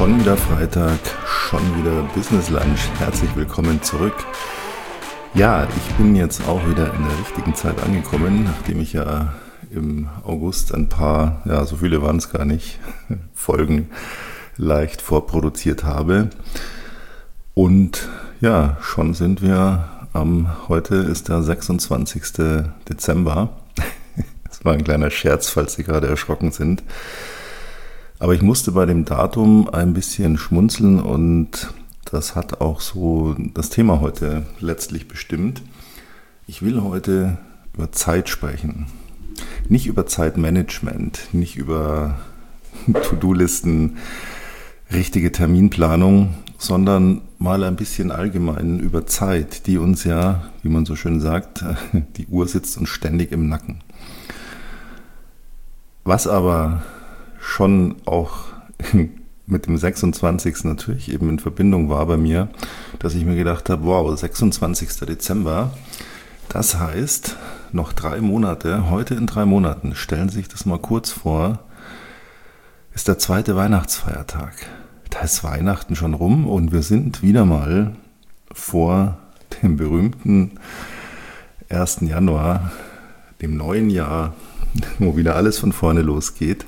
Schon wieder Freitag, schon wieder Business Lunch. Herzlich willkommen zurück. Ja, ich bin jetzt auch wieder in der richtigen Zeit angekommen, nachdem ich ja im August ein paar, ja, so viele waren es gar nicht, Folgen leicht vorproduziert habe. Und ja, schon sind wir heute ist der 26. Dezember. Das war ein kleiner Scherz, falls Sie gerade erschrocken sind. Aber ich musste bei dem Datum ein bisschen schmunzeln und das hat auch so das Thema heute letztlich bestimmt. Ich will heute über Zeit sprechen. Nicht über Zeitmanagement, nicht über To-Do-Listen, richtige Terminplanung, sondern mal ein bisschen allgemein über Zeit, die uns ja, wie man so schön sagt, die Uhr sitzt uns ständig im Nacken. Was aber schon auch mit dem 26. natürlich eben in Verbindung war bei mir, dass ich mir gedacht habe, wow, 26. Dezember, das heißt, noch 3 Monate, heute in 3 Monaten, stellen Sie sich das mal kurz vor, ist der zweite Weihnachtsfeiertag. Da ist Weihnachten schon rum und wir sind wieder mal vor dem berühmten 1. Januar, dem neuen Jahr, wo wieder alles von vorne losgeht.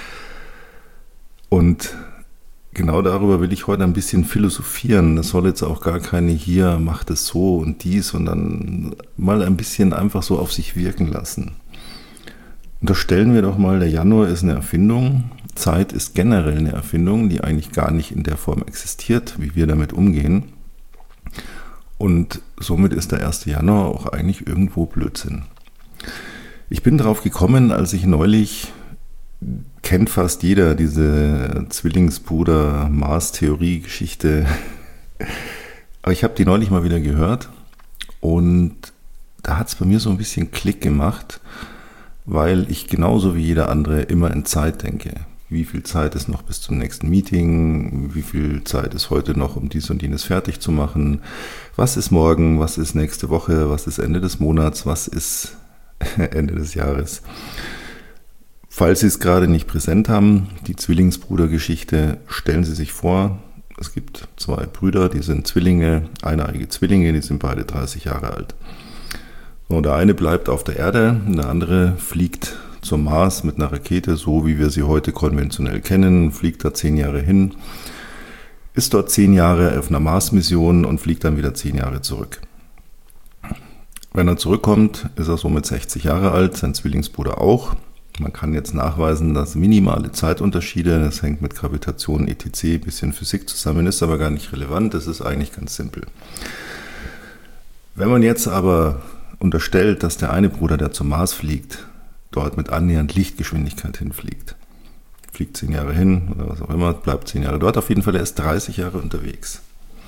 Und genau darüber will ich heute ein bisschen philosophieren. Das soll jetzt auch gar keine hier, macht es so und dies, sondern mal ein bisschen einfach so auf sich wirken lassen. Unterstellen wir doch mal, der Januar ist eine Erfindung. Zeit ist generell eine Erfindung, die eigentlich gar nicht in der Form existiert, wie wir damit umgehen. Und somit ist der 1. Januar auch eigentlich irgendwo Blödsinn. Ich bin drauf gekommen, als ich neulich, kennt fast jeder diese Zwillingsbruder-Mars-Theorie-Geschichte, aber ich habe die neulich mal wieder gehört und da hat es bei mir so ein bisschen Klick gemacht, weil ich genauso wie jeder andere immer in Zeit denke. Wie viel Zeit ist noch bis zum nächsten Meeting? Wie viel Zeit ist heute noch, um dies und jenes fertig zu machen? Was ist morgen? Was ist nächste Woche? Was ist Ende des Monats? Was ist Ende des Jahres? Falls Sie es gerade nicht präsent haben, die Zwillingsbruder-Geschichte, stellen Sie sich vor, es gibt 2 Brüder, die sind Zwillinge, eineige Zwillinge, die sind beide 30 Jahre alt. So, der eine bleibt auf der Erde, der andere fliegt zum Mars mit einer Rakete, so wie wir sie heute konventionell kennen, fliegt da 10 Jahre hin, ist dort 10 Jahre auf einer Mars-Mission und fliegt dann wieder 10 Jahre zurück. Wenn er zurückkommt, ist er somit 60 Jahre alt, sein Zwillingsbruder auch. Man kann jetzt nachweisen, dass minimale Zeitunterschiede, das hängt mit Gravitation etc., ein bisschen Physik zusammen, ist aber gar nicht relevant, das ist eigentlich ganz simpel. Wenn man jetzt aber unterstellt, dass der eine Bruder, der zum Mars fliegt, dort mit annähernd Lichtgeschwindigkeit hinfliegt, fliegt 10 Jahre hin oder was auch immer, bleibt 10 Jahre dort, auf jeden Fall, er ist 30 Jahre unterwegs.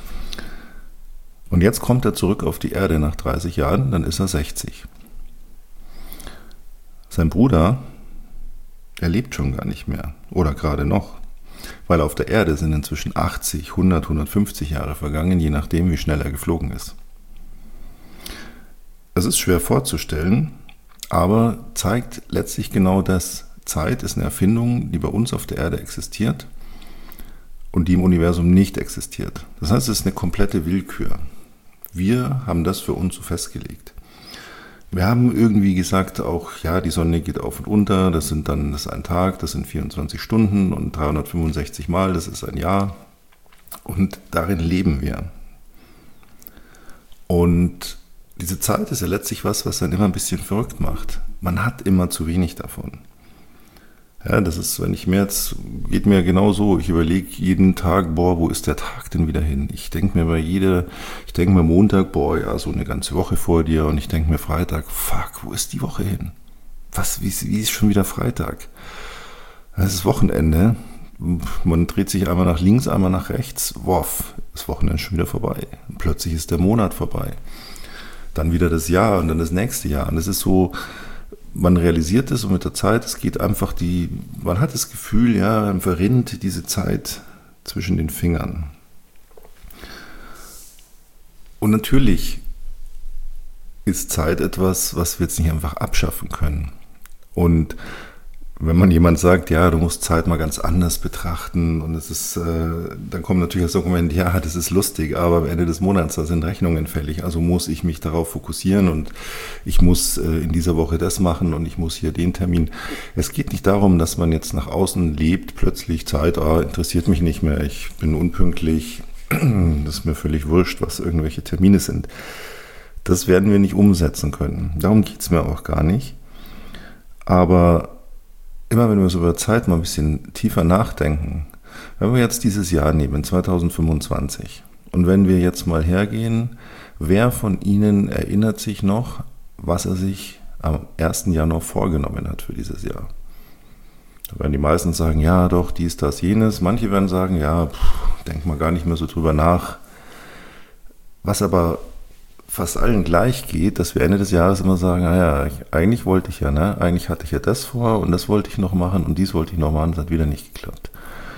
Und jetzt kommt er zurück auf die Erde nach 30 Jahren, dann ist er 60. Sein Bruder, er lebt schon gar nicht mehr oder gerade noch, weil auf der Erde sind inzwischen 80, 100, 150 Jahre vergangen, je nachdem, wie schnell er geflogen ist. Das ist schwer vorzustellen, aber zeigt letztlich genau das. Zeit ist eine Erfindung, die bei uns auf der Erde existiert und die im Universum nicht existiert. Das heißt, es ist eine komplette Willkür. Wir haben das für uns so festgelegt. Wir haben irgendwie gesagt auch, ja, die Sonne geht auf und unter, das ist ein Tag, das sind 24 Stunden und 365 Mal, das ist ein Jahr. Und darin leben wir. Und diese Zeit ist ja letztlich was dann immer ein bisschen verrückt macht. Man hat immer zu wenig davon. Ja, das ist, geht mir genau so. Ich überlege jeden Tag, wo ist der Tag denn wieder hin? Ich denke mir Montag, ja, so eine ganze Woche vor dir. Und ich denke mir Freitag, wo ist die Woche hin? Wie ist schon wieder Freitag? Es ist Wochenende. Man dreht sich einmal nach links, einmal nach rechts. Das Wochenende ist schon wieder vorbei. Und plötzlich ist der Monat vorbei. Dann wieder das Jahr und dann das nächste Jahr. Und es ist so, man realisiert es und mit der Zeit, es geht einfach man hat das Gefühl, ja, man verrinnt diese Zeit zwischen den Fingern. Und natürlich ist Zeit etwas, was wir jetzt nicht einfach abschaffen können. Und wenn man jemand sagt, ja, du musst Zeit mal ganz anders betrachten und es ist, dann kommt natürlich das Argument, ja, das ist lustig, aber am Ende des Monats, da sind Rechnungen fällig, also muss ich mich darauf fokussieren und ich muss in dieser Woche das machen und ich muss hier den Termin. Es geht nicht darum, dass man jetzt nach außen lebt, plötzlich Zeit, interessiert mich nicht mehr, ich bin unpünktlich, das ist mir völlig wurscht, was irgendwelche Termine sind. Das werden wir nicht umsetzen können. Darum geht es mir auch gar nicht. Aber immer wenn wir so über Zeit mal ein bisschen tiefer nachdenken, wenn wir jetzt dieses Jahr nehmen, 2025, und wenn wir jetzt mal hergehen, wer von Ihnen erinnert sich noch, was er sich am 1. Januar vorgenommen hat für dieses Jahr? Da werden die meisten sagen, ja doch, dies, das, jenes. Manche werden sagen, ja, denk mal gar nicht mehr so drüber nach. Was aber fast allen gleich geht, dass wir Ende des Jahres immer sagen, naja, eigentlich wollte ich ja, ne? Eigentlich hatte ich ja das vor und das wollte ich noch machen und dies wollte ich noch machen, das hat wieder nicht geklappt.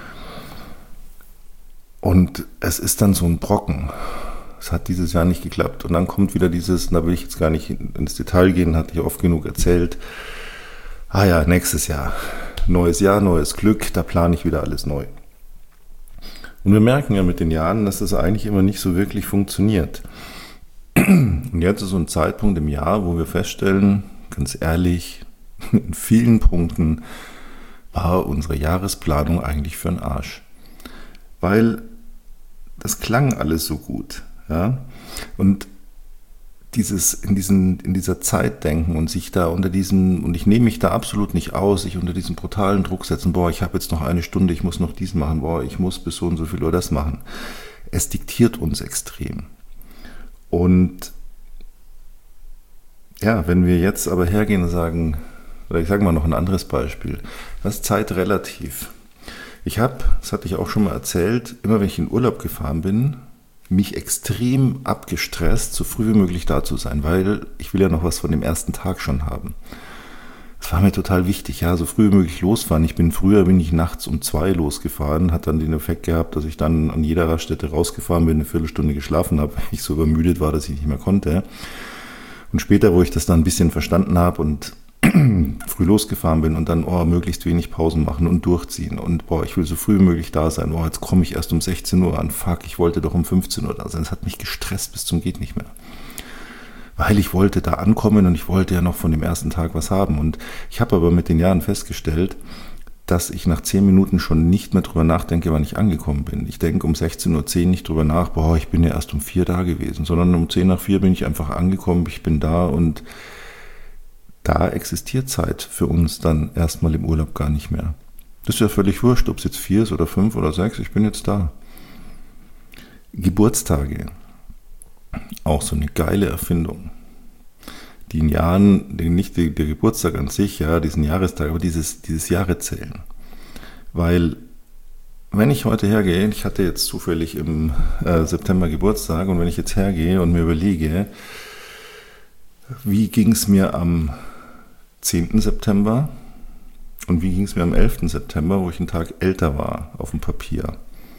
Und es ist dann so ein Brocken. Es hat dieses Jahr nicht geklappt. Und dann kommt wieder dieses, da will ich jetzt gar nicht ins Detail gehen, hatte ich oft genug erzählt. Nächstes Jahr. Neues Jahr, neues Glück, da plane ich wieder alles neu. Und wir merken ja mit den Jahren, dass das eigentlich immer nicht so wirklich funktioniert. Und jetzt ist so ein Zeitpunkt im Jahr, wo wir feststellen, ganz ehrlich, in vielen Punkten war unsere Jahresplanung eigentlich für den Arsch. Weil das klang alles so gut. Ja? Und in dieser Zeit denken und sich da und ich nehme mich da absolut nicht aus, sich unter diesem brutalen Druck setzen, ich habe jetzt noch eine Stunde, ich muss noch dies machen, ich muss bis so und so viel Uhr das machen. Es diktiert uns extrem. Und ja, wenn wir jetzt aber hergehen und sagen, oder ich sage mal noch ein anderes Beispiel, was ist Zeit relativ? Ich habe, das hatte ich auch schon mal erzählt, immer wenn ich in Urlaub gefahren bin, mich extrem abgestresst, so früh wie möglich da zu sein, weil ich will ja noch was von dem ersten Tag schon haben. Das war mir total wichtig, ja, so früh wie möglich losfahren. Früher bin ich nachts um 2 losgefahren, hat dann den Effekt gehabt, dass ich dann an jeder Raststätte rausgefahren bin, eine Viertelstunde geschlafen habe, weil ich so übermüdet war, dass ich nicht mehr konnte. Und später, wo ich das dann ein bisschen verstanden habe und früh losgefahren bin und dann möglichst wenig Pausen machen und durchziehen und ich will so früh wie möglich da sein, jetzt komme ich erst um 16 Uhr an, ich wollte doch um 15 Uhr da sein. Das hat mich gestresst bis zum geht nicht mehr. Weil ich wollte da ankommen und ich wollte ja noch von dem ersten Tag was haben. Und ich habe aber mit den Jahren festgestellt, dass ich nach 10 Minuten schon nicht mehr drüber nachdenke, wann ich angekommen bin. Ich denke um 16:10 Uhr nicht drüber nach, ich bin ja erst um 4 da gewesen, sondern um 4:10 bin ich einfach angekommen, ich bin da und da existiert Zeit für uns dann erstmal im Urlaub gar nicht mehr. Das ist ja völlig wurscht, ob es jetzt 4 ist oder 5 oder 6, ich bin jetzt da. Geburtstage. Auch so eine geile Erfindung. Die in Jahren, nicht der Geburtstag an sich, ja, diesen Jahrestag, aber dieses Jahrezählen. Weil, wenn ich heute hergehe, ich hatte jetzt zufällig im September Geburtstag, und wenn ich jetzt hergehe und mir überlege, wie ging es mir am 10. September und wie ging es mir am 11. September, wo ich einen Tag älter war auf dem Papier.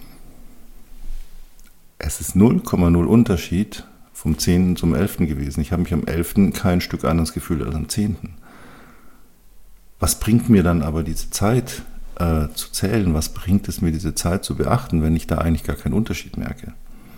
Es ist 0,0 Unterschied vom 10. zum 11. gewesen. Ich habe mich am 11. kein Stück anders gefühlt als am 10. Was bringt mir dann aber diese Zeit zu zählen? Was bringt es mir, diese Zeit zu beachten, wenn ich da eigentlich gar keinen Unterschied merke?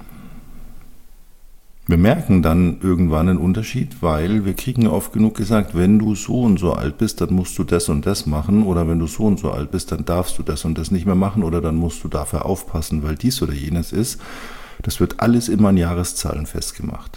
Wir merken dann irgendwann einen Unterschied, weil wir kriegen oft genug gesagt, wenn du so und so alt bist, dann musst du das und das machen, oder wenn du so und so alt bist, dann darfst du das und das nicht mehr machen, oder dann musst du dafür aufpassen, weil dies oder jenes ist. Das wird alles immer an Jahreszahlen festgemacht.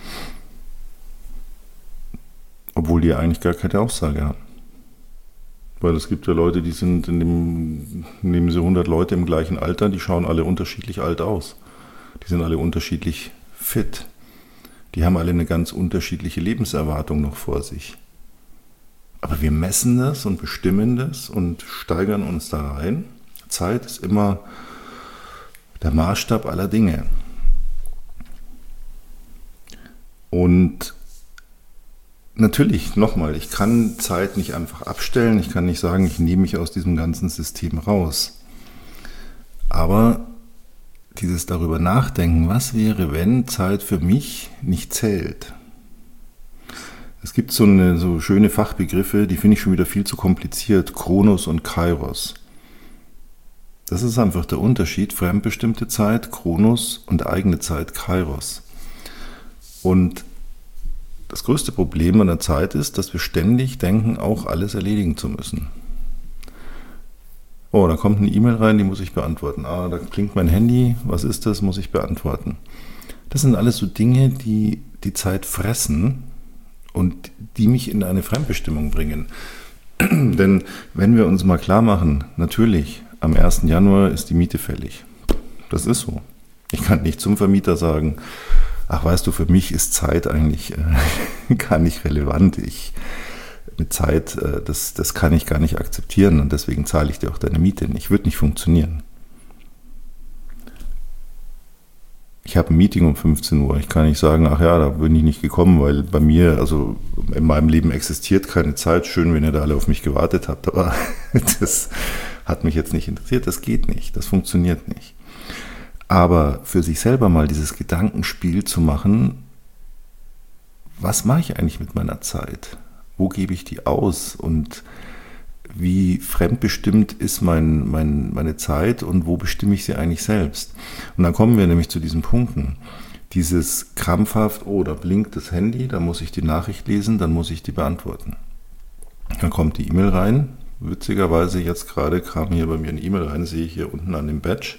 Obwohl die eigentlich gar keine Aussage haben. Weil es gibt ja Leute, die sind nehmen sie 100 Leute im gleichen Alter, die schauen alle unterschiedlich alt aus. Die sind alle unterschiedlich fit. Die haben alle eine ganz unterschiedliche Lebenserwartung noch vor sich. Aber wir messen das und bestimmen das und steigern uns da rein. Zeit ist immer der Maßstab aller Dinge. Und natürlich, nochmal, ich kann Zeit nicht einfach abstellen. Ich kann nicht sagen, ich nehme mich aus diesem ganzen System raus. Aber dieses darüber nachdenken, was wäre, wenn Zeit für mich nicht zählt? Es gibt so schöne Fachbegriffe, die finde ich schon wieder viel zu kompliziert. Chronos und Kairos. Das ist einfach der Unterschied. Fremdbestimmte Zeit, Chronos, und eigene Zeit, Kairos. Und das größte Problem an der Zeit ist, dass wir ständig denken, auch alles erledigen zu müssen. Oh, da kommt eine E-Mail rein, die muss ich beantworten. Ah, da klingt mein Handy, was ist das, muss ich beantworten. Das sind alles so Dinge, die die Zeit fressen und die mich in eine Fremdbestimmung bringen. Denn wenn wir uns mal klar machen, natürlich, am 1. Januar ist die Miete fällig. Das ist so. Ich kann nicht zum Vermieter sagen, ach weißt du, für mich ist Zeit eigentlich gar nicht relevant. Mit Zeit, das kann ich gar nicht akzeptieren und deswegen zahle ich dir auch deine Miete nicht. Wird nicht funktionieren. Ich habe ein Meeting um 15 Uhr. Ich kann nicht sagen, ach ja, da bin ich nicht gekommen, weil bei mir, also in meinem Leben existiert keine Zeit. Schön, wenn ihr da alle auf mich gewartet habt, aber das hat mich jetzt nicht interessiert. Das geht nicht, das funktioniert nicht. Aber für sich selber mal dieses Gedankenspiel zu machen, was mache ich eigentlich mit meiner Zeit? Wo gebe ich die aus? Und wie fremdbestimmt ist meine Zeit und wo bestimme ich sie eigentlich selbst? Und dann kommen wir nämlich zu diesen Punkten. Dieses krampfhaft, oh, da blinkt das Handy, da muss ich die Nachricht lesen, dann muss ich die beantworten. Dann kommt die E-Mail rein. Witzigerweise jetzt gerade kam hier bei mir eine E-Mail rein, sehe ich hier unten an dem Badge.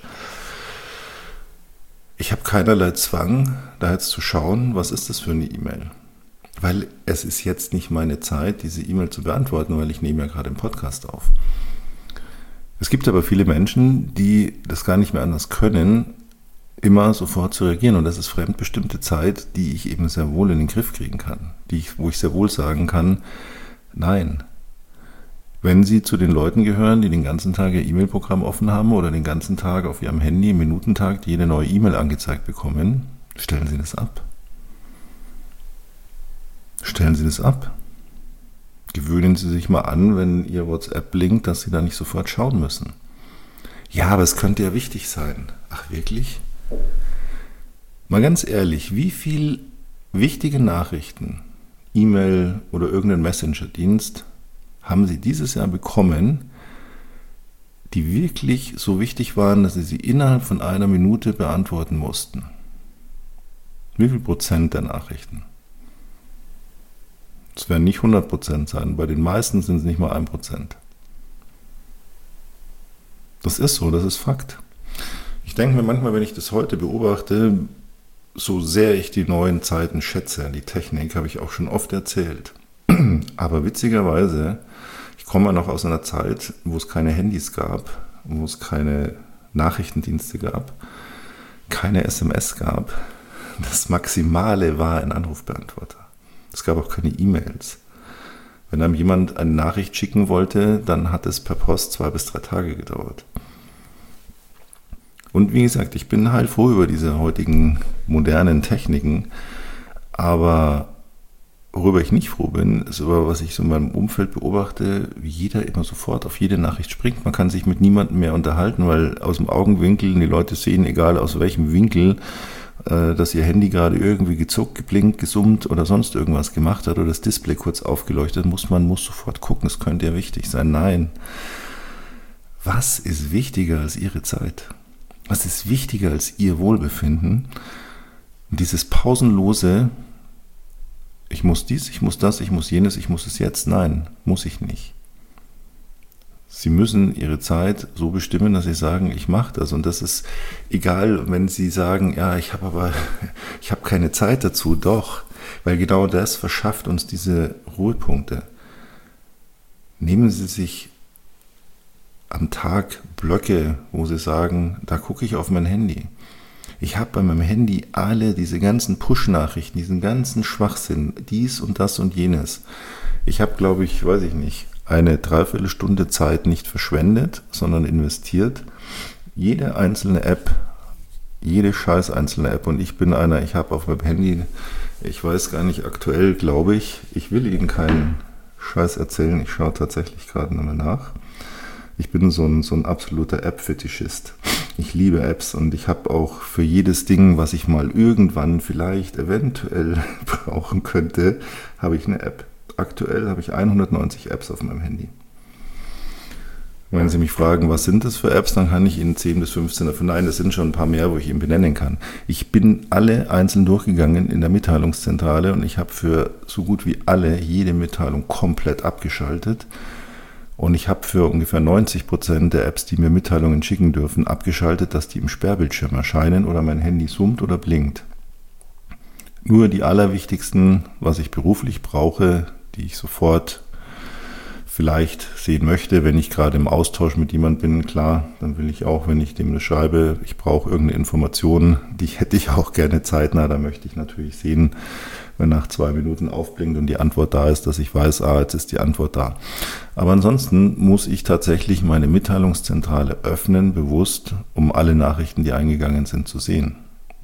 Ich habe keinerlei Zwang, da jetzt zu schauen, was ist das für eine E-Mail? Weil es ist jetzt nicht meine Zeit, diese E-Mail zu beantworten, weil ich nehme ja gerade einen Podcast auf. Es gibt aber viele Menschen, die das gar nicht mehr anders können, immer sofort zu reagieren. Und das ist fremdbestimmte Zeit, die ich eben sehr wohl in den Griff kriegen kann. Wo ich sehr wohl sagen kann, nein. Wenn Sie zu den Leuten gehören, die den ganzen Tag Ihr E-Mail-Programm offen haben oder den ganzen Tag auf Ihrem Handy im Minutentakt jede neue E-Mail angezeigt bekommen, stellen Sie das ab. Stellen Sie das ab. Gewöhnen Sie sich mal an, wenn Ihr WhatsApp blinkt, dass Sie da nicht sofort schauen müssen. Ja, aber es könnte ja wichtig sein. Ach, wirklich? Mal ganz ehrlich, wie viel wichtige Nachrichten, E-Mail oder irgendein Messenger-Dienst haben Sie dieses Jahr bekommen, die wirklich so wichtig waren, dass Sie sie innerhalb von einer Minute beantworten mussten? Wie viel Prozent der Nachrichten? Es werden nicht 100% sein, bei den meisten sind es nicht mal 1%. Das ist so, das ist Fakt. Ich denke mir manchmal, wenn ich das heute beobachte, so sehr ich die neuen Zeiten schätze, die Technik habe ich auch schon oft erzählt. Aber witzigerweise, ich komme noch aus einer Zeit, wo es keine Handys gab, wo es keine Nachrichtendienste gab, keine SMS gab. Das Maximale war ein Anrufbeantworter. Es gab auch keine E-Mails. Wenn einem jemand eine Nachricht schicken wollte, dann hat es per Post 2 bis 3 Tage gedauert. Und wie gesagt, ich bin heilfroh über diese heutigen modernen Techniken, aber worüber ich nicht froh bin, ist über was ich so in meinem Umfeld beobachte, wie jeder immer sofort auf jede Nachricht springt. Man kann sich mit niemandem mehr unterhalten, weil aus dem Augenwinkel die Leute sehen, egal aus welchem Winkel, dass ihr Handy gerade irgendwie gezuckt, geblinkt, gesummt oder sonst irgendwas gemacht hat oder das Display kurz aufgeleuchtet, muss sofort gucken, es könnte ja wichtig sein. Nein. Was ist wichtiger als Ihre Zeit? Was ist wichtiger als Ihr Wohlbefinden? Und dieses pausenlose, ich muss dies, ich muss das, ich muss jenes, ich muss es jetzt. Nein, muss ich nicht. Sie müssen Ihre Zeit so bestimmen, dass Sie sagen, ich mache das. Und das ist egal, wenn Sie sagen, ja, ich habe keine Zeit dazu. Doch, weil genau das verschafft uns diese Ruhepunkte. Nehmen Sie sich am Tag Blöcke, wo Sie sagen, da gucke ich auf mein Handy. Ich habe bei meinem Handy diese ganzen Push-Nachrichten, diesen ganzen Schwachsinn, dies und das und jenes. Ich habe, glaube ich, weiß ich nicht, eine Dreiviertelstunde Zeit nicht verschwendet, sondern investiert. Jede einzelne App, jede scheiß einzelne App. Und ich bin ich habe auf meinem Handy, ich weiß gar nicht, aktuell glaube ich will Ihnen keinen Scheiß erzählen. Ich schaue tatsächlich gerade nochmal nach. Ich bin so ein absoluter App-Fetischist. Ich liebe Apps und ich habe auch für jedes Ding, was ich mal irgendwann vielleicht eventuell brauchen könnte, habe ich eine App. Aktuell habe ich 190 Apps auf meinem Handy. Wenn Sie mich fragen, was sind das für Apps, dann kann ich Ihnen 10 bis 15 davon. Nein, das sind schon ein paar mehr, wo ich Ihnen benennen kann. Ich bin alle einzeln durchgegangen in der Mitteilungszentrale und ich habe für so gut wie alle jede Mitteilung komplett abgeschaltet. Und ich habe für ungefähr 90% der Apps, die mir Mitteilungen schicken dürfen, abgeschaltet, dass die im Sperrbildschirm erscheinen oder mein Handy summt oder blinkt. Nur die allerwichtigsten, was ich beruflich brauche, die ich sofort vielleicht sehen möchte, wenn ich gerade im Austausch mit jemand bin, klar, dann will ich auch, wenn ich dem das schreibe, ich brauche irgendeine Information, die hätte ich auch gerne zeitnah, da möchte ich natürlich sehen, wenn nach 2 Minuten aufblinkt und die Antwort da ist, dass ich weiß, jetzt ist die Antwort da. Aber ansonsten muss ich tatsächlich meine Mitteilungszentrale öffnen, bewusst, um alle Nachrichten, die eingegangen sind, zu sehen.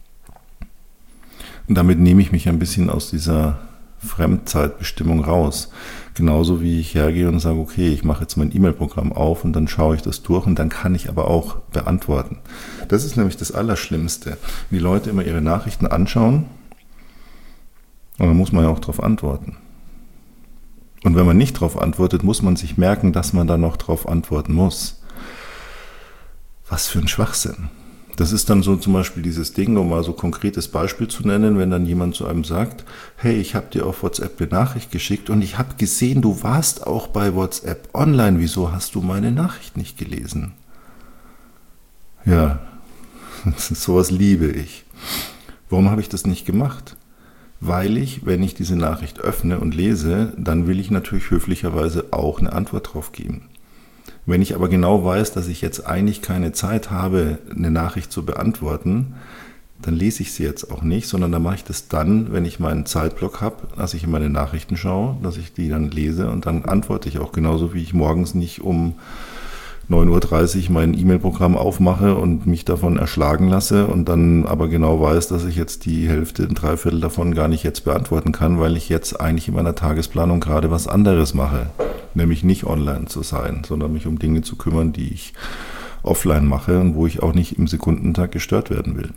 Und damit nehme ich mich ein bisschen aus dieser Fremdzeitbestimmung raus. Genauso wie ich hergehe und sage, okay, ich mache jetzt mein E-Mail-Programm auf und dann schaue ich das durch und dann kann ich aber auch beantworten. Das ist nämlich das Allerschlimmste. Wenn die Leute immer ihre Nachrichten anschauen, und dann muss man ja auch darauf antworten. Und wenn man nicht darauf antwortet, muss man sich merken, dass man da noch darauf antworten muss. Was für ein Schwachsinn. Das ist dann so zum Beispiel dieses Ding, um mal so ein konkretes Beispiel zu nennen, wenn dann jemand zu einem sagt, hey, ich habe dir auf WhatsApp eine Nachricht geschickt und ich habe gesehen, du warst auch bei WhatsApp online, wieso hast du meine Nachricht nicht gelesen? Ja, sowas liebe ich. Warum habe ich das nicht gemacht? Weil ich, wenn ich diese Nachricht öffne und lese, dann will ich natürlich höflicherweise auch eine Antwort drauf geben. Wenn ich aber genau weiß, dass ich jetzt eigentlich keine Zeit habe, eine Nachricht zu beantworten, dann lese ich sie jetzt auch nicht, sondern dann mache ich das dann, wenn ich meinen Zeitblock habe, dass ich in meine Nachrichten schaue, dass ich die dann lese und dann antworte ich auch genauso, wie ich morgens nicht um 9.30 Uhr mein E-Mail-Programm aufmache und mich davon erschlagen lasse und dann aber genau weiß, dass ich jetzt die Hälfte, 3/4 davon gar nicht jetzt beantworten kann, weil ich jetzt eigentlich in meiner Tagesplanung gerade was anderes mache. Nämlich nicht online zu sein, sondern mich um Dinge zu kümmern, die ich offline mache und wo ich auch nicht im Sekundentakt gestört werden will.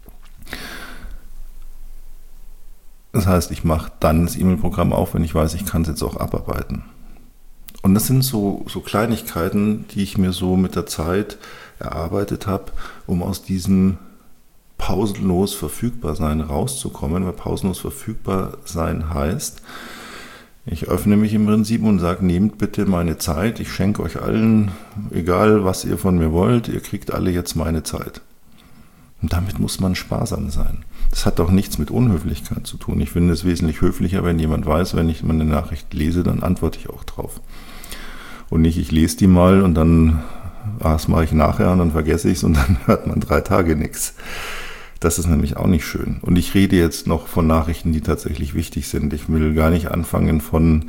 Das heißt, ich mache dann das E-Mail-Programm auf, wenn ich weiß, ich kann es jetzt auch abarbeiten. Und das sind so Kleinigkeiten, die ich mir so mit der Zeit erarbeitet habe, um aus diesem pausenlos verfügbar sein rauszukommen, weil pausenlos verfügbar sein heißt, ich öffne mich im Prinzip und sage, nehmt bitte meine Zeit, ich schenke euch allen, egal was ihr von mir wollt, ihr kriegt alle jetzt meine Zeit. Und damit muss man sparsam sein. Das hat auch nichts mit Unhöflichkeit zu tun. Ich finde es wesentlich höflicher, wenn jemand weiß, wenn ich meine Nachricht lese, dann antworte ich auch drauf. Und nicht, ich lese die mal und dann, das mache ich nachher und dann vergesse ich es und dann hört man 3 Tage nichts. Das ist nämlich auch nicht schön. Und ich rede jetzt noch von Nachrichten, die tatsächlich wichtig sind. Ich will gar nicht anfangen von,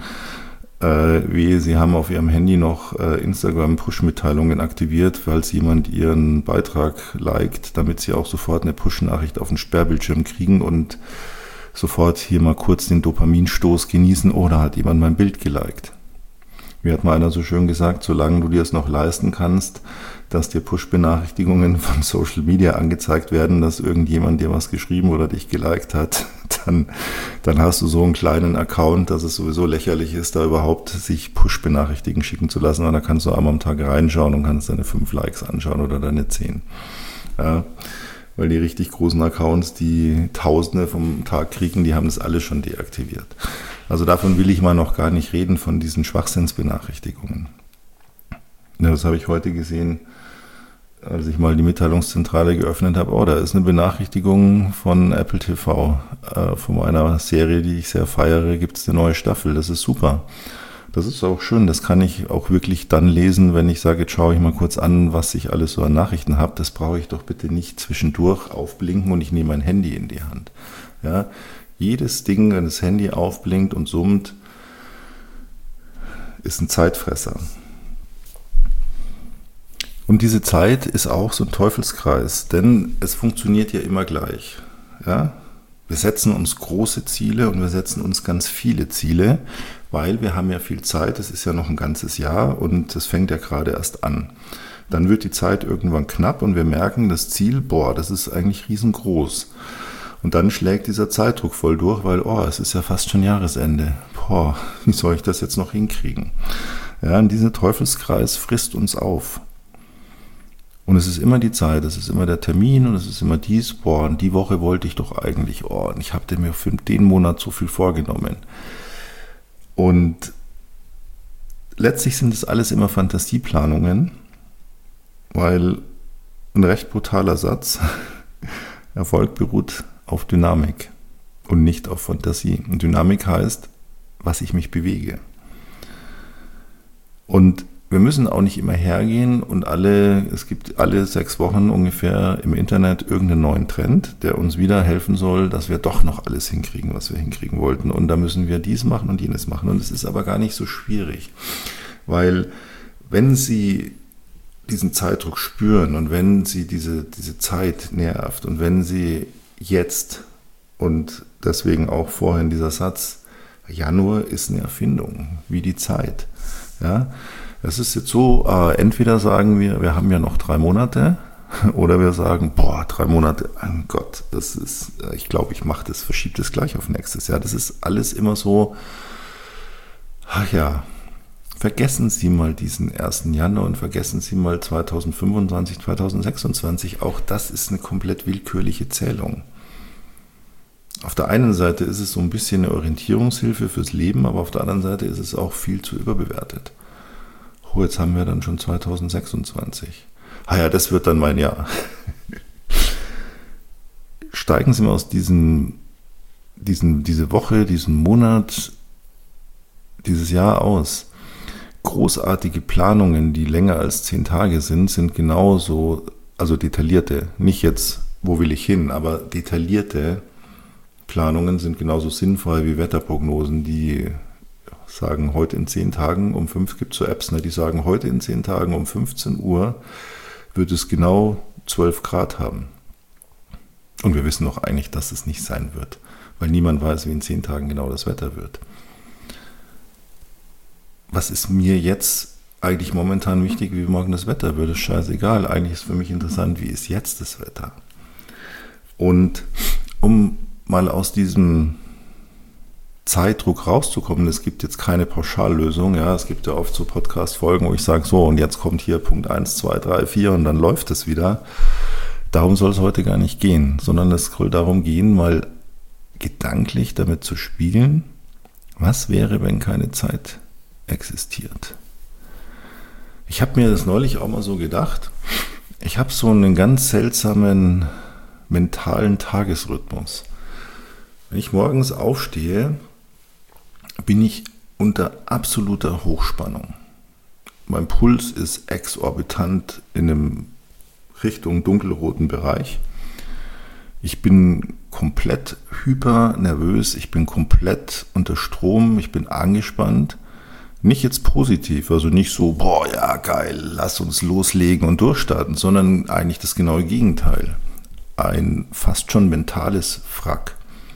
wie Sie haben auf Ihrem Handy noch Instagram-Push-Mitteilungen aktiviert, falls jemand Ihren Beitrag liked, damit Sie auch sofort eine Push-Nachricht auf den Sperrbildschirm kriegen und sofort hier mal kurz den Dopaminstoß genießen, oder hat jemand mein Bild geliked. Mir hat mal einer so schön gesagt, solange du dir es noch leisten kannst, dass dir Push-Benachrichtigungen von Social Media angezeigt werden, dass irgendjemand dir was geschrieben oder dich geliked hat, dann hast du so einen kleinen Account, dass es sowieso lächerlich ist, da überhaupt sich Push-Benachrichtigungen schicken zu lassen. Und da kannst du einmal am Tag reinschauen und kannst deine 5 Likes anschauen oder deine 10. Ja, weil die richtig großen Accounts, die Tausende vom Tag kriegen, die haben das alle schon deaktiviert. Also davon will ich mal noch gar nicht reden, von diesen Schwachsinnsbenachrichtigungen. Ja, das habe ich heute gesehen, als ich mal die Mitteilungszentrale geöffnet habe. Oh, da ist eine Benachrichtigung von Apple TV. Von einer Serie, die ich sehr feiere, gibt es eine neue Staffel. Das ist super. Das ist auch schön. Das kann ich auch wirklich dann lesen, wenn ich sage, jetzt schaue ich mal kurz an, was ich alles so an Nachrichten habe. Das brauche ich doch bitte nicht zwischendurch aufblinken und ich nehme mein Handy in die Hand. Ja, jedes Ding, wenn das Handy aufblinkt und summt, ist ein Zeitfresser. Und diese Zeit ist auch so ein Teufelskreis, denn es funktioniert ja immer gleich. Ja? Wir setzen uns große Ziele und wir setzen uns ganz viele Ziele, weil wir haben ja viel Zeit, es ist ja noch ein ganzes Jahr und es fängt ja gerade erst an. Dann wird die Zeit irgendwann knapp und wir merken, das Ziel, das ist eigentlich riesengroß. Und dann schlägt dieser Zeitdruck voll durch, weil, es ist ja fast schon Jahresende. Wie soll ich das jetzt noch hinkriegen? Ja, und dieser Teufelskreis frisst uns auf. Und es ist immer die Zeit, es ist immer der Termin und es ist immer dies, und die Woche wollte ich doch eigentlich, und ich habe mir für den Monat so viel vorgenommen. Und letztlich sind es alles immer Fantasieplanungen, weil ein recht brutaler Satz, Erfolg beruht auf Dynamik und nicht auf Fantasie. Und Dynamik heißt, was ich mich bewege. Und wir müssen auch nicht immer hergehen und es gibt alle 6 Wochen ungefähr im Internet irgendeinen neuen Trend, der uns wieder helfen soll, dass wir doch noch alles hinkriegen, was wir hinkriegen wollten. Und da müssen wir dies machen und jenes machen. Und es ist aber gar nicht so schwierig, weil wenn Sie diesen Zeitdruck spüren und wenn Sie diese Zeit nervt und wenn Sie jetzt, und deswegen auch vorhin dieser Satz, Januar ist eine Erfindung, wie die Zeit, ja. Es ist jetzt so, entweder sagen wir haben ja noch 3 Monate, oder wir sagen, 3 Monate, mein Gott, ich glaube, ich mache das, verschiebe das gleich auf nächstes Jahr. Das ist alles immer so, vergessen Sie mal diesen 1. Januar und vergessen Sie mal 2025, 2026. Auch das ist eine komplett willkürliche Zählung. Auf der einen Seite ist es so ein bisschen eine Orientierungshilfe fürs Leben, aber auf der anderen Seite ist es auch viel zu überbewertet. Jetzt haben wir dann schon 2026. Das wird dann mein Jahr. Steigen Sie mal aus diese Woche, diesen Monat, dieses Jahr aus. Großartige Planungen, die länger als 10 Tage sind genauso, also detaillierte, nicht jetzt, wo will ich hin, aber detaillierte Planungen sind genauso sinnvoll wie Wetterprognosen, die sagen, heute in 10 Tagen um 5, gibt es so Apps, die sagen, heute in 10 Tagen um 15 Uhr wird es genau 12 Grad haben. Und wir wissen doch eigentlich, dass es nicht sein wird, weil niemand weiß, wie in 10 Tagen genau das Wetter wird. Was ist mir jetzt eigentlich momentan wichtig, wie morgen das Wetter wird? Ist scheißegal. Eigentlich ist für mich interessant, wie ist jetzt das Wetter? Und um mal aus diesem Zeitdruck rauszukommen, es gibt jetzt keine Pauschallösung, es gibt ja oft so Podcast-Folgen, wo ich sage, so, und jetzt kommt hier Punkt 1, 2, 3, 4 und dann läuft es wieder. Darum soll es heute gar nicht gehen, sondern es soll darum gehen, mal gedanklich damit zu spielen, was wäre, wenn keine Zeit existiert. Ich habe mir das neulich auch mal so gedacht, ich habe so einen ganz seltsamen mentalen Tagesrhythmus. Wenn ich morgens aufstehe, bin ich unter absoluter Hochspannung. Mein Puls ist exorbitant in einem Richtung dunkelroten Bereich. Ich bin komplett hypernervös, ich bin komplett unter Strom, ich bin angespannt. Nicht jetzt positiv, also nicht so, geil, lass uns loslegen und durchstarten, sondern eigentlich das genaue Gegenteil. Ein fast schon mentales Wrack.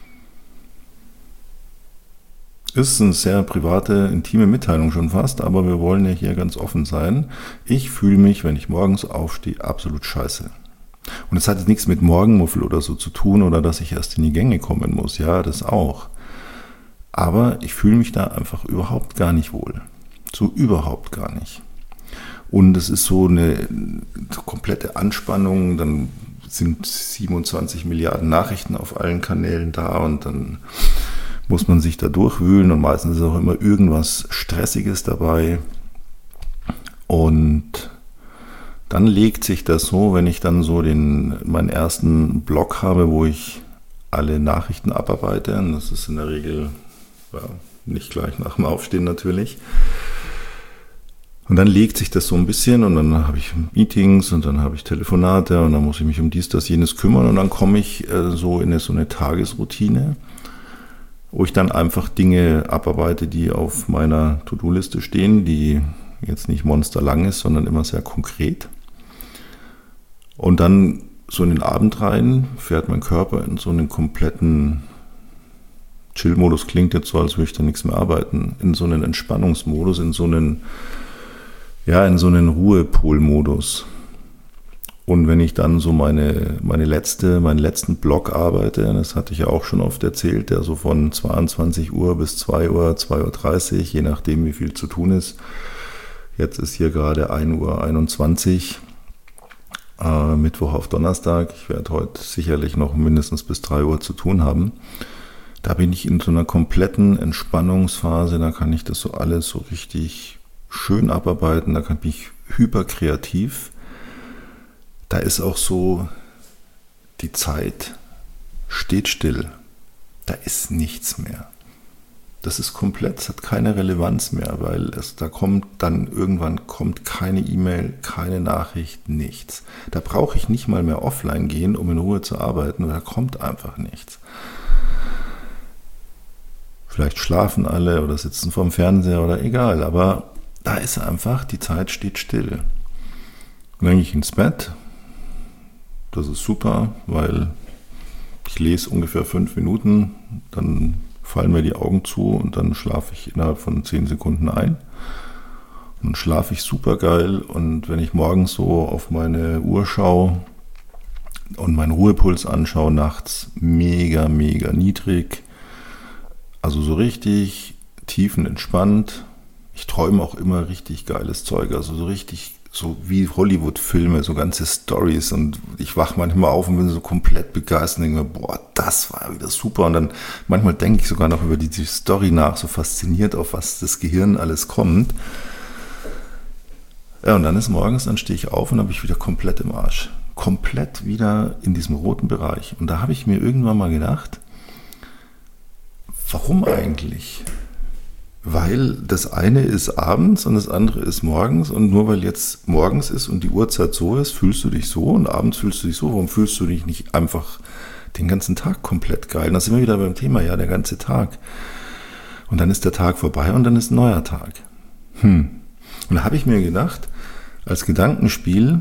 Ist eine sehr private, intime Mitteilung schon fast, aber wir wollen ja hier ganz offen sein. Ich fühle mich, wenn ich morgens aufstehe, absolut scheiße. Und es hat jetzt nichts mit Morgenmuffel oder so zu tun oder dass ich erst in die Gänge kommen muss. Ja, das auch. Aber ich fühle mich da einfach überhaupt gar nicht wohl. So überhaupt gar nicht. Und es ist so eine komplette Anspannung, dann sind 27 Milliarden Nachrichten auf allen Kanälen da und dann muss man sich da durchwühlen und meistens ist auch immer irgendwas Stressiges dabei. Und dann legt sich das so, wenn ich dann so meinen ersten Block habe, wo ich alle Nachrichten abarbeite, und das ist in der Regel nicht gleich nach dem Aufstehen natürlich. Und dann legt sich das so ein bisschen und dann habe ich Meetings und dann habe ich Telefonate und dann muss ich mich um dies, das, jenes kümmern und dann komme ich so in so eine Tagesroutine, wo ich dann einfach Dinge abarbeite, die auf meiner To-Do-Liste stehen, die jetzt nicht monsterlang ist, sondern immer sehr konkret. Und dann so in den Abend rein fährt mein Körper in so einen kompletten Chill-Modus, klingt jetzt so, als würde ich da nichts mehr arbeiten, in so einen Entspannungsmodus, in so einen ja, in so einen Ruhepol-Modus. Und wenn ich dann so meinen letzten Block arbeite, das hatte ich ja auch schon oft erzählt, der so von 22 Uhr bis 2 Uhr, 2:30 Uhr, je nachdem wie viel zu tun ist. Jetzt ist hier gerade 1:21 Uhr, Mittwoch auf Donnerstag. Ich werde heute sicherlich noch mindestens bis 3 Uhr zu tun haben. Da bin ich in so einer kompletten Entspannungsphase, da kann ich das so alles so richtig schön abarbeiten, da kann ich hyperkreativ. Da ist auch so, die Zeit steht still. Da ist nichts mehr. Das ist komplett, es hat keine Relevanz mehr, weil irgendwann kommt keine E-Mail, keine Nachricht, nichts. Da brauche ich nicht mal mehr offline gehen, um in Ruhe zu arbeiten, weil da kommt einfach nichts. Vielleicht schlafen alle oder sitzen vorm Fernseher oder egal, aber da ist einfach, die Zeit steht still. Und dann gehe ich ins Bett. Das ist super, weil ich lese ungefähr 5 Minuten, dann fallen mir die Augen zu und dann schlafe ich innerhalb von 10 Sekunden ein. Und dann schlafe ich super geil und wenn ich morgens so auf meine Uhr schaue und meinen Ruhepuls anschaue, nachts mega, mega niedrig, also so richtig tiefenentspannt. Ich träume auch immer richtig geiles Zeug, also so richtig so wie Hollywood-Filme, so ganze Storys und ich wache manchmal auf und bin so komplett begeistert und denke mir, boah, das war wieder super und dann manchmal denke ich sogar noch über diese Story nach, so fasziniert, auf was das Gehirn alles kommt. Ja, und dann ist morgens, dann stehe ich auf und dann bin ich wieder komplett im Arsch. Komplett wieder in diesem roten Bereich. Und da habe ich mir irgendwann mal gedacht, warum eigentlich? Weil das eine ist abends und das andere ist morgens und nur weil jetzt morgens ist und die Uhrzeit so ist, fühlst du dich so und abends fühlst du dich so. Warum fühlst du dich nicht einfach den ganzen Tag komplett geil? Und da sind wir wieder beim Thema, ja, der ganze Tag. Und dann ist der Tag vorbei und dann ist ein neuer Tag. Und da habe ich mir gedacht, als Gedankenspiel,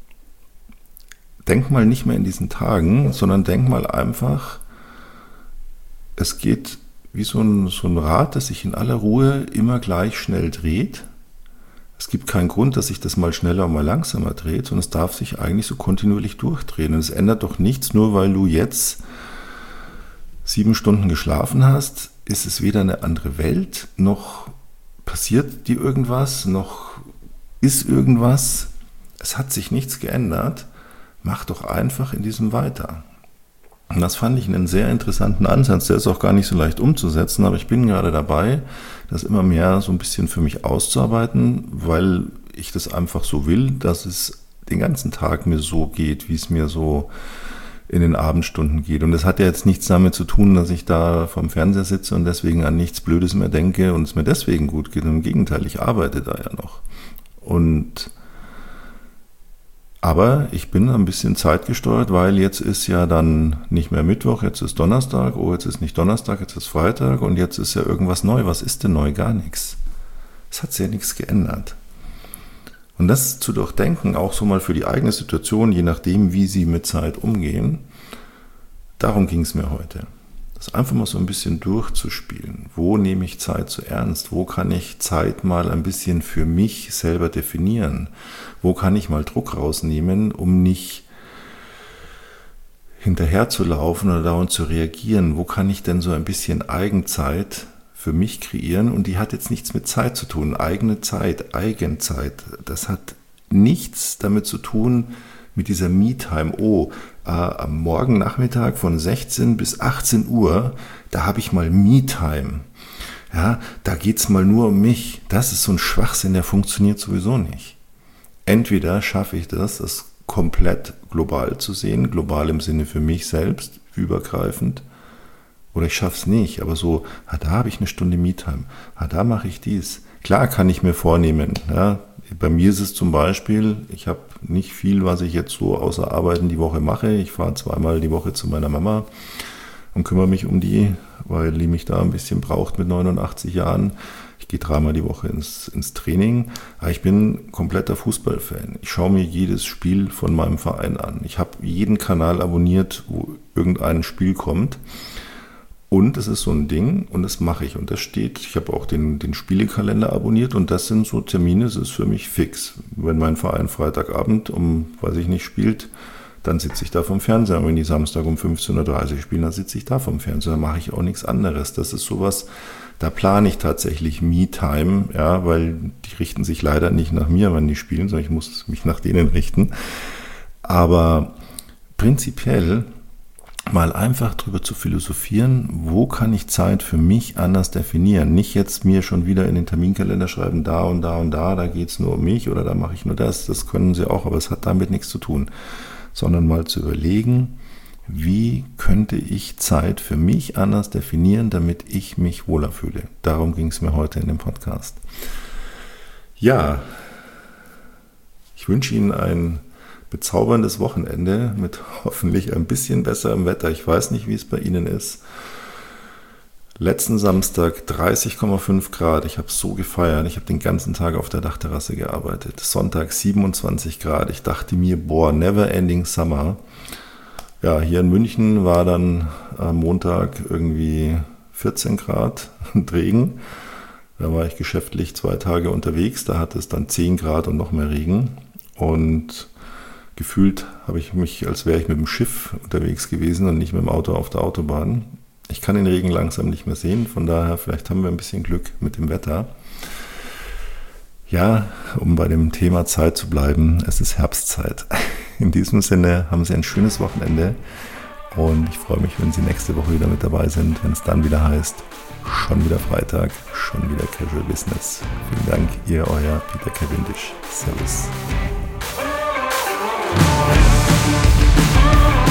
denk mal nicht mehr in diesen Tagen, sondern denk mal einfach, es geht wie so ein Rad, das sich in aller Ruhe immer gleich schnell dreht. Es gibt keinen Grund, dass sich das mal schneller und mal langsamer dreht, sondern es darf sich eigentlich so kontinuierlich durchdrehen. Und es ändert doch nichts, nur weil du jetzt 7 Stunden geschlafen hast, ist es weder eine andere Welt, noch passiert dir irgendwas, noch ist irgendwas. Es hat sich nichts geändert. Mach doch einfach in diesem weiter. Und das fand ich einen sehr interessanten Ansatz, der ist auch gar nicht so leicht umzusetzen, aber ich bin gerade dabei, das immer mehr so ein bisschen für mich auszuarbeiten, weil ich das einfach so will, dass es den ganzen Tag mir so geht, wie es mir so in den Abendstunden geht. Und das hat ja jetzt nichts damit zu tun, dass ich da vorm Fernseher sitze und deswegen an nichts Blödes mehr denke und es mir deswegen gut geht. Im Gegenteil, ich arbeite da ja noch. Aber ich bin ein bisschen zeitgesteuert, weil jetzt ist ja dann nicht mehr Mittwoch, jetzt ist Donnerstag, oh, jetzt ist nicht Donnerstag, jetzt ist Freitag und jetzt ist ja irgendwas neu. Was ist denn neu? Gar nichts. Es hat sich ja nichts geändert. Und das zu durchdenken, auch so mal für die eigene Situation, je nachdem, wie Sie mit Zeit umgehen, darum ging es mir heute. Das einfach mal so ein bisschen durchzuspielen. Wo nehme ich Zeit zu ernst? Wo kann ich Zeit mal ein bisschen für mich selber definieren? Wo kann ich mal Druck rausnehmen, um nicht hinterher zu laufen oder dauernd zu reagieren? Wo kann ich denn so ein bisschen Eigenzeit für mich kreieren? Und die hat jetzt nichts mit Zeit zu tun. Eigene Zeit, Eigenzeit, das hat nichts damit zu tun mit dieser Me-Time. Am Morgen Nachmittag von 16 bis 18 Uhr, da habe ich mal Me-Time. Ja, da geht's mal nur um mich. Das ist so ein Schwachsinn, der funktioniert sowieso nicht. Entweder schaffe ich das komplett global zu sehen, global im Sinne für mich selbst, übergreifend, oder ich schaffe es nicht, aber so, da habe ich eine Stunde Me-Time, da mache ich dies. Klar kann ich mir vornehmen, ja, bei mir ist es zum Beispiel, ich habe nicht viel, was ich jetzt so außer Arbeiten die Woche mache. Ich fahre 2-mal die Woche zu meiner Mama und kümmere mich um die, weil die mich da ein bisschen braucht mit 89 Jahren. Ich gehe 3-mal die Woche ins Training. Aber ich bin kompletter Fußballfan. Ich schaue mir jedes Spiel von meinem Verein an. Ich habe jeden Kanal abonniert, wo irgendein Spiel kommt. Und es ist so ein Ding und das mache ich. Und das steht, ich habe auch den Spielekalender abonniert und das sind so Termine, das ist für mich fix. Wenn mein Verein Freitagabend spielt, dann sitze ich da vom Fernseher. Und wenn die Samstag um 15.30 Uhr spielen, dann sitze ich da vom Fernseher. Dann mache ich auch nichts anderes. Das ist sowas, da plane ich tatsächlich Me-Time, ja, weil die richten sich leider nicht nach mir, wann die spielen, sondern ich muss mich nach denen richten. Aber prinzipiell mal einfach drüber zu philosophieren, wo kann ich Zeit für mich anders definieren. Nicht jetzt mir schon wieder in den Terminkalender schreiben, da und da und da geht es nur um mich oder da mache ich nur das. Das können Sie auch, aber es hat damit nichts zu tun. Sondern mal zu überlegen, wie könnte ich Zeit für mich anders definieren, damit ich mich wohler fühle. Darum ging es mir heute in dem Podcast. Ja, ich wünsche Ihnen ein bezauberndes Wochenende mit hoffentlich ein bisschen besserem Wetter. Ich weiß nicht, wie es bei Ihnen ist. Letzten Samstag 30,5 Grad. Ich habe so gefeiert. Ich habe den ganzen Tag auf der Dachterrasse gearbeitet. Sonntag 27 Grad. Ich dachte mir, never ending summer. Ja, hier in München war dann am Montag irgendwie 14 Grad und Regen. Da war ich geschäftlich 2 Tage unterwegs. Da hatte es dann 10 Grad und noch mehr Regen. Und gefühlt habe ich mich, als wäre ich mit dem Schiff unterwegs gewesen und nicht mit dem Auto auf der Autobahn. Ich kann den Regen langsam nicht mehr sehen, von daher vielleicht haben wir ein bisschen Glück mit dem Wetter. Ja, um bei dem Thema Zeit zu bleiben, es ist Herbstzeit. In diesem Sinne haben Sie ein schönes Wochenende und ich freue mich, wenn Sie nächste Woche wieder mit dabei sind, wenn es dann wieder heißt, schon wieder Freitag, schon wieder Casual Business. Vielen Dank, Ihr, euer Peter Cavendish. Servus.